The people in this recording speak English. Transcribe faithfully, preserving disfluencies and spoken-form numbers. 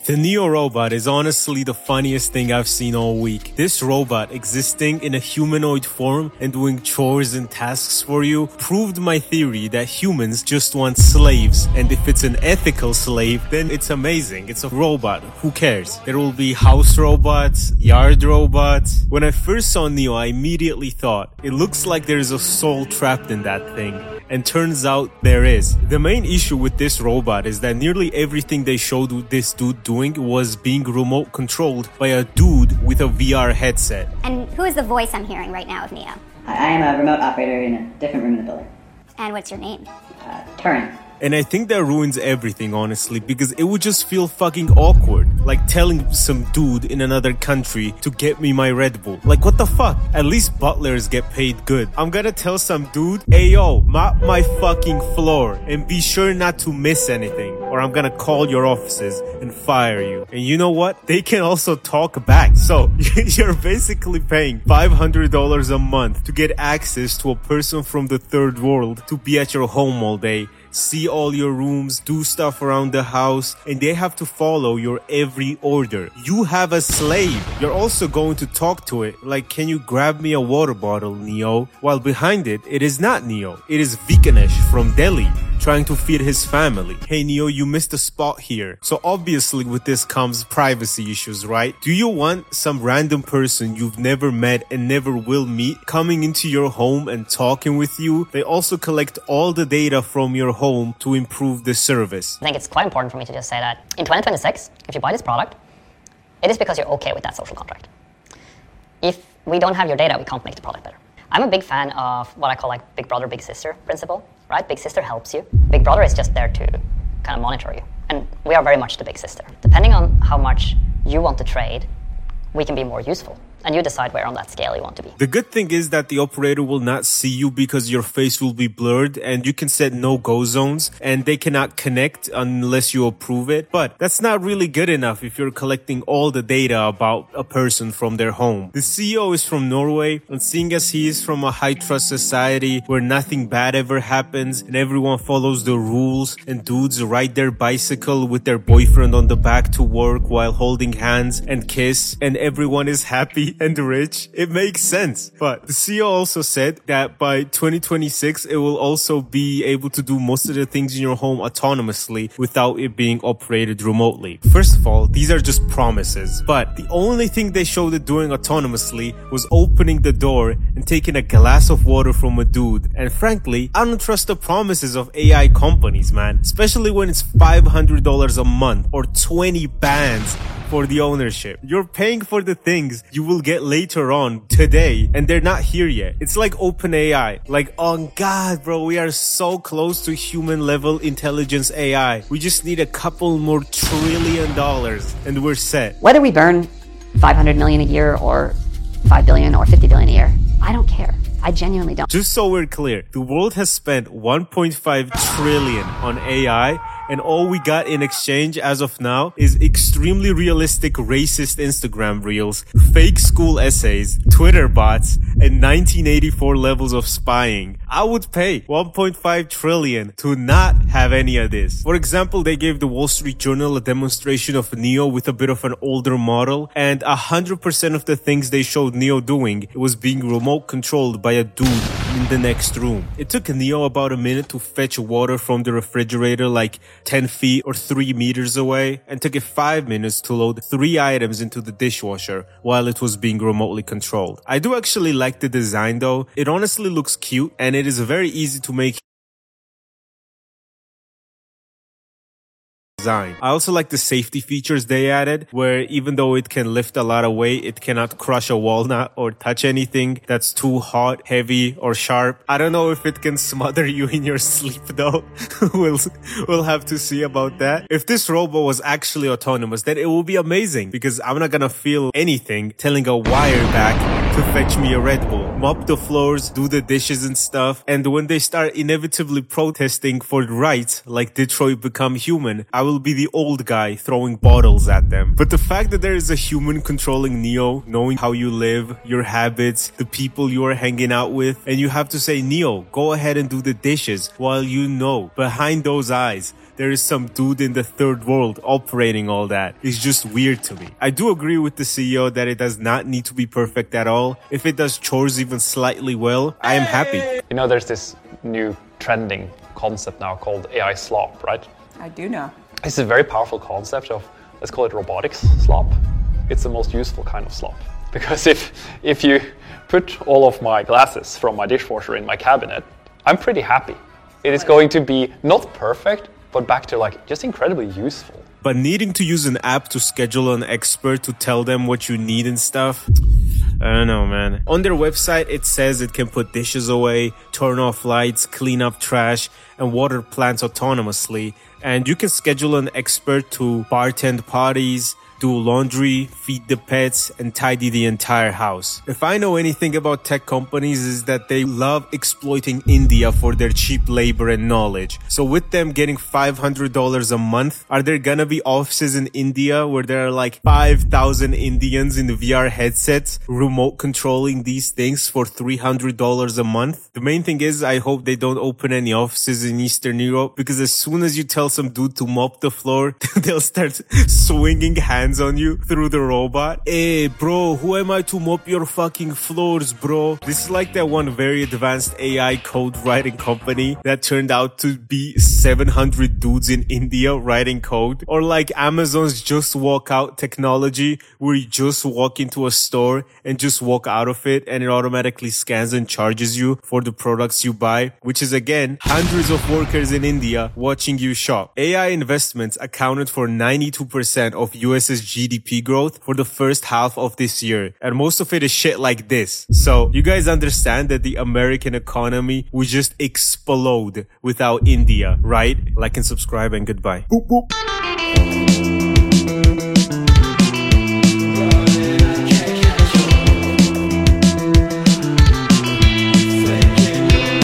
The Neo robot is honestly the funniest thing I've seen all week. This robot existing in a humanoid form and doing chores and tasks for you proved my theory that humans just want slaves, and if it's an ethical slave, then it's amazing. It's a robot. Who cares? There will be house robots, yard robots. When I first saw Neo, I immediately thought, it looks like there's a soul trapped in that thing. And turns out there is. The main issue with this robot is that nearly everything they showed this dude doing was being remote controlled by a dude with a V R headset. And who is the voice I'm hearing right now of Neo? I am a remote operator in a different room in the building. And what's your name? Uh, Turin. And I think that ruins everything, honestly, because it would just feel fucking awkward. Like telling some dude in another country to get me my Red Bull. Like, what the fuck? At least butlers get paid good. I'm gonna tell some dude, hey yo, mop my fucking floor and be sure not to miss anything, or I'm gonna call your offices and fire you. And you know what? They can also talk back. So, you're basically paying five hundred dollars a month to get access to a person from the third world to be at your home all day, see all your rooms, do stuff around the house, and they have to follow your every order. You have a slave. You're also going to talk to it like, can you grab me a water bottle, Neo? While behind it, it is not Neo. It is Vikanesh from Delhi, trying to feed his family. Hey Neo, you missed a spot here. So obviously with this comes privacy issues, right? Do you want some random person you've never met and never will meet coming into your home and talking with you? They also collect all the data from your home to improve the service. I think it's quite important for me to just say that in twenty twenty-six, if you buy this product, it is because you're okay with that social contract. If we don't have your data, we can't make the product better. I'm a big fan of what I call like big brother, big sister principle, right? Big sister helps you. Big brother is just there to kind of monitor you. And we are very much the big sister. Depending on how much you want to trade, we can be more useful. And you decide where on that scale you want to be. The good thing is that the operator will not see you because your face will be blurred, and you can set no-go zones and they cannot connect unless you approve it. But that's not really good enough if you're collecting all the data about a person from their home. The C E O is from Norway, and seeing as he is from a high-trust society where nothing bad ever happens and everyone follows the rules and dudes ride their bicycle with their boyfriend on the back to work while holding hands and kiss and everyone is happy and rich, it makes sense. But the C E O also said that by twenty twenty-six, it will also be able to do most of the things in your home autonomously without it being operated remotely. First of all, these are just promises. But the only thing they showed it doing autonomously was opening the door and taking a glass of water from a dude. And frankly, I don't trust the promises of A I companies, man. Especially when it's five hundred dollars a month or twenty bands for the ownership. You're paying for the things you will get later on today, and they're not here yet. It's like OpenAI. Like, oh God, bro, we are so close to human level intelligence A I. We just need a couple more trillion dollars and we're set. Whether we burn five hundred million a year or five billion or fifty billion a year, I don't care. I genuinely don't. Just so we're clear, the world has spent one point five trillion on A I, and all we got in exchange as of now is extremely realistic racist Instagram reels, fake school essays, Twitter bots, and nineteen eighty-four levels of spying. I would pay one point five trillion to not have any of this. For example, they gave the Wall Street Journal a demonstration of Neo with a bit of an older model, and one hundred percent of the things they showed Neo doing, it was being remote controlled by a dude in the next room. It took Neo about a minute to fetch water from the refrigerator like ten feet or three meters away, and took it five minutes to load three items into the dishwasher while it was being remotely controlled. I do actually like the design though. It honestly looks cute, and it is very easy to make design. I also like the safety features they added, where even though it can lift a lot of weight, it cannot crush a walnut or touch anything that's too hot, heavy, or sharp. I don't know if it can smother you in your sleep though. we'll, we'll have to see about that. If this robot was actually autonomous, then it will be amazing, because I'm not gonna feel anything telling a wire back to fetch me a Red Bull, mop the floors, do the dishes and stuff. And when they start inevitably protesting for rights like Detroit Become Human, I will be the old guy throwing bottles at them. But the fact that there is a human controlling Neo, knowing how you live, your habits, the people you are hanging out with, and you have to say, Neo, go ahead and do the dishes, while you know behind those eyes there is some dude in the third world operating all that. It's just weird to me. I do agree with the C E O that it does not need to be perfect at all. If it does chores even slightly well, I am happy. You know, there's this new trending concept now called A I slop, right? I do know. It's a very powerful concept of, let's call it robotics slop. It's the most useful kind of slop. Because if if you put all of my glasses from my dishwasher in my cabinet, I'm pretty happy. It is going to be not perfect, but back to like just incredibly useful. But needing to use an app to schedule an expert to tell them what you need and stuff, I don't know, man. On their website, it says it can put dishes away, turn off lights, clean up trash, and water plants autonomously. And you can schedule an expert to bartend parties, do laundry, feed the pets, and tidy the entire house. If I know anything about tech companies, is that they love exploiting India for their cheap labor and knowledge. So with them getting five hundred dollars a month, are there gonna be offices in India where there are like five thousand Indians in V R headsets remote controlling these things for three hundred dollars a month? The main thing is I hope they don't open any offices in Eastern Europe, because as soon as you tell some dude to mop the floor, they'll start swinging hands on you through the robot. Hey bro, who am I to mop your fucking floors, bro? This is like that one very advanced A I code writing company that turned out to be seven hundred dudes in India writing code. Or like Amazon's just walk out technology, where you just walk into a store and just walk out of it and it automatically scans and charges you for the products you buy, which is again hundreds of workers in India watching you shop. A I investments accounted for ninety-two percent of U S's G D P growth for the first half of this year, and most of it is shit like this. So you guys understand that the American economy would just explode without India, right? Like and subscribe and goodbye. Boop, boop.